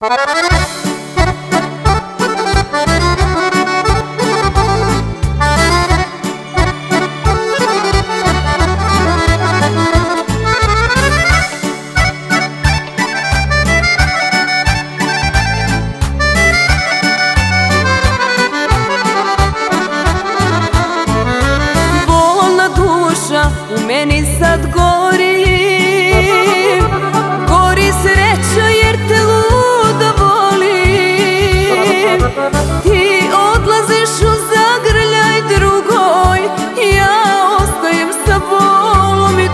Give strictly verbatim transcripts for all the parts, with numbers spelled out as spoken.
Bolna duša u meni sad gori, gori srećo jer te ludo volim. Ti odlaziš u zagrljaj drugoj, ja ostajem sa bolom i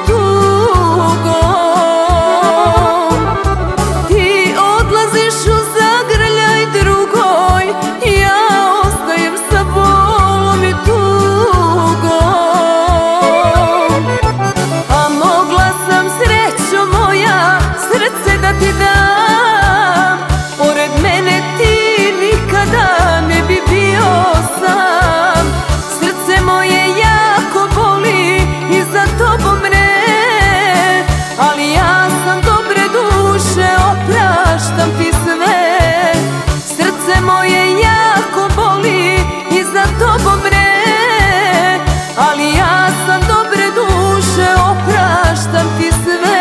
tugom. Ti odlaziš u zagrljaj drugoj, ja ostajem sa bolom i tugom. A mogla sam, srećo moja, srce da ti dam, pored mene ti nikada ne bi bio sam. Srce moje jako boli i za tobom mre, ali ja sam dobre duše, opraštam ti sve. Srce moje jako boli i za tobom mre, ali ja sam dobre duše, opraštam ti sve.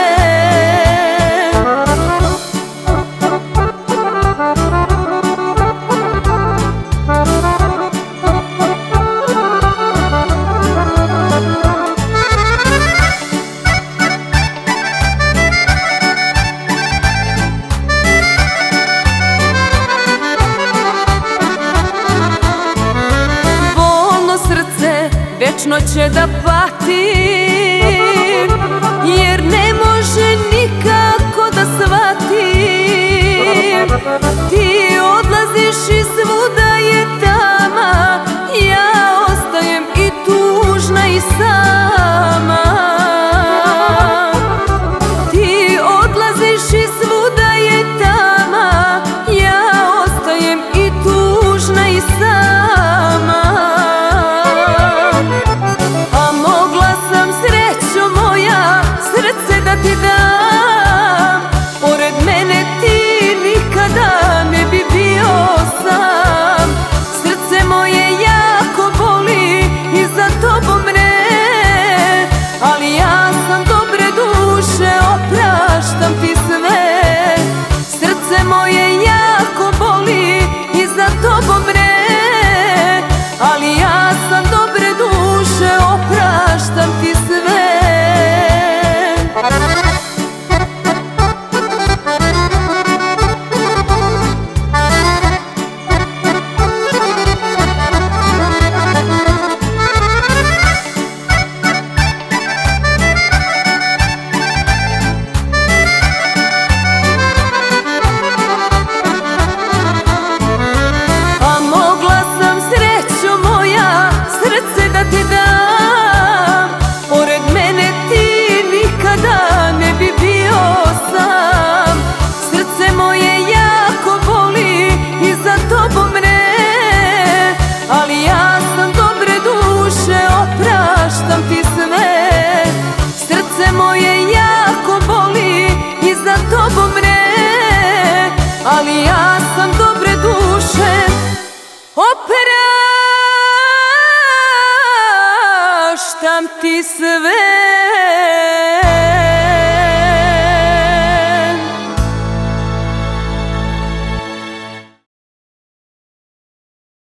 Večno će da patim, jer ne može nikako da shvatim. Ti odlaziš i svuda je tama, ja ostajem i tužna i sama. Ti odlaziš i svuda je tama, ja ostajem i tužna i sama. Srce da ti dam, pored mene ti nikada ne bi bio sam. Srce moje jako boli i za tobom mre, ali ja sam dobre duše, opraštam ti sve. Srce moje jako boli i za tobom mre, ali ja sam dobre duše, opraštam ti sve. Da ti dam, pored mene ti nikada ne bi bio sam. Srce moje jako boli i za tobom mre, ali ja sam dobre duše, opraštam ti sve. Srce moje jako boli i za tobom mre, ali ja sam dobre duše, opraštam ti sve.